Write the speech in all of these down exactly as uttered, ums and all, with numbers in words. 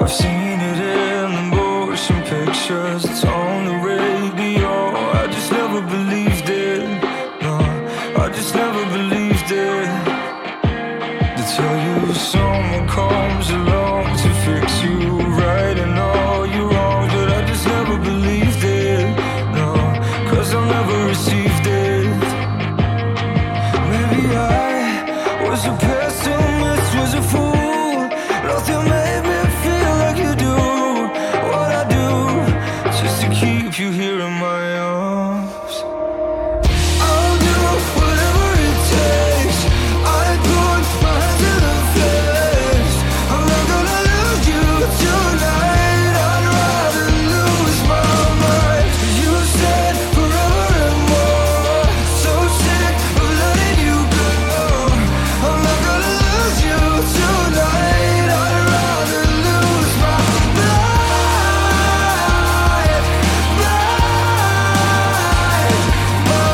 I've seen it in the motion pictures, it's on the radio. I just never believed it, no, I just never believed it. To tell you someone comes along to fix you right and all your wrongs, but I just never believed it, no, cause I never received it. Maybe I was a pessimist, was a fool. Nothing made me feel like you do what I do, just to keep you here in my arms. I'll do whatever it takes. I put my hands to the face. I'm not gonna lose you tonight. I'd rather lose my mind. You said forever and more. So sick of letting you go. I'm not gonna lose you tonight. I'd rather lose my mind, mind, my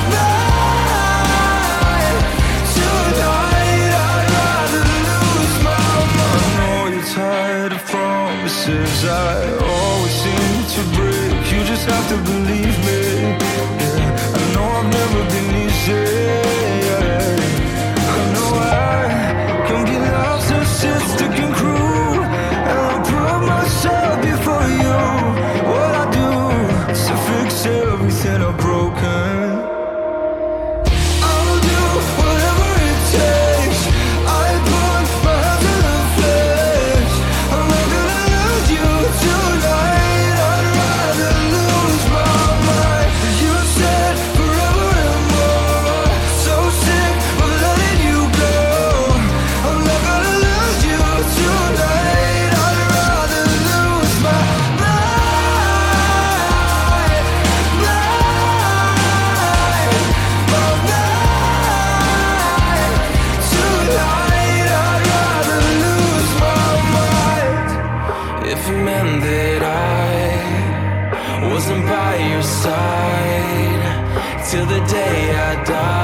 mind. Tonight I'd rather lose my mind. I know you're tired of promises I always seem to break. You just have to believe me, yeah. I know I've never been easy, yeah. I know I can be narcissistic and cruel, and I put myself before you. What I do is to fix everything I've broken. I'll do whatever it takes. I put my hands to the face. I'm not gonna lose you tonight. I'd rather lose my mind. You said forever and more. So sick of letting you go. I'm not gonna lose you tonight. I'd rather lose my mind, mind, my mind. Tonight I'd rather lose my mind. If it meant that I wasn't by your side till the day I die,